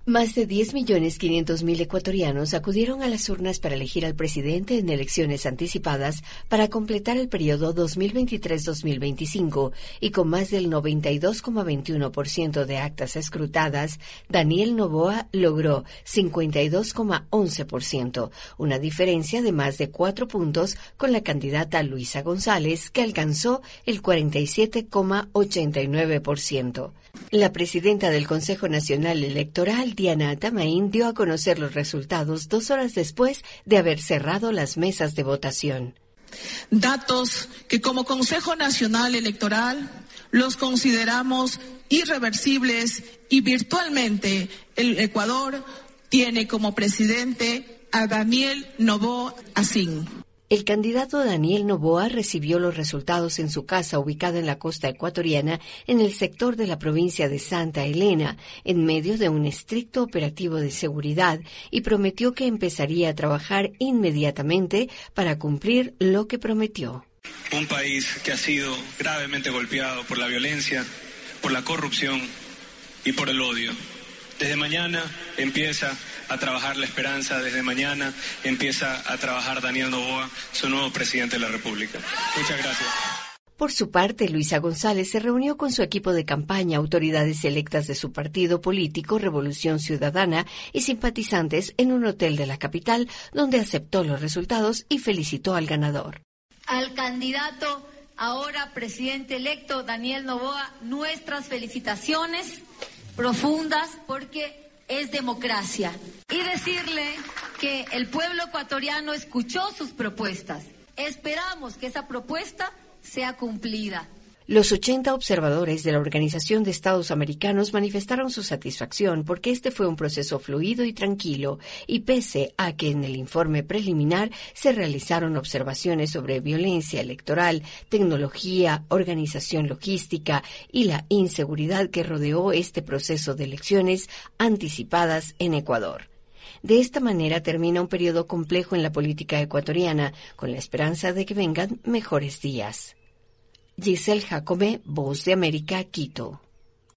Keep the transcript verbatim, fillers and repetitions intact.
Más de diez millones quinientos mil ecuatorianos acudieron a las urnas para elegir al presidente en elecciones anticipadas para completar el periodo dos mil veintitrés a dos mil veinticinco y con más del noventa y dos coma veintiuno por ciento de actas escrutadas, Daniel Noboa logró cincuenta y dos coma once por ciento, una diferencia de más de cuatro puntos con la candidata Luisa González, que alcanzó el cuarenta y siete coma ochenta y nueve por ciento. La presidenta del Consejo Nacional Electoral, Diana Atamaín, dio a conocer los resultados dos horas después de haber cerrado las mesas de votación. Datos que como Consejo Nacional Electoral los consideramos irreversibles y virtualmente el Ecuador tiene como presidente a Daniel Noboa Asín. El candidato Daniel Noboa recibió los resultados en su casa ubicada en la costa ecuatoriana, en el sector de la provincia de Santa Elena, en medio de un estricto operativo de seguridad, y prometió que empezaría a trabajar inmediatamente para cumplir lo que prometió. Un país que ha sido gravemente golpeado por la violencia, por la corrupción y por el odio. Desde mañana empieza a trabajar la esperanza, desde mañana empieza a trabajar Daniel Noboa, su nuevo presidente de la República. Muchas gracias. Por su parte, Luisa González se reunió con su equipo de campaña, autoridades electas de su partido político Revolución Ciudadana y simpatizantes en un hotel de la capital, donde aceptó los resultados y felicitó al ganador. Al candidato, ahora presidente electo, Daniel Noboa, nuestras felicitaciones profundas, porque es democracia. Y decirle que el pueblo ecuatoriano escuchó sus propuestas. Esperamos que esa propuesta sea cumplida. Los ochenta observadores de la Organización de Estados Americanos manifestaron su satisfacción porque este fue un proceso fluido y tranquilo, y pese a que en el informe preliminar se realizaron observaciones sobre violencia electoral, tecnología, organización logística y la inseguridad que rodeó este proceso de elecciones anticipadas en Ecuador. De esta manera termina un periodo complejo en la política ecuatoriana, con la esperanza de que vengan mejores días. Giselle Jacome, Voz de América, Quito.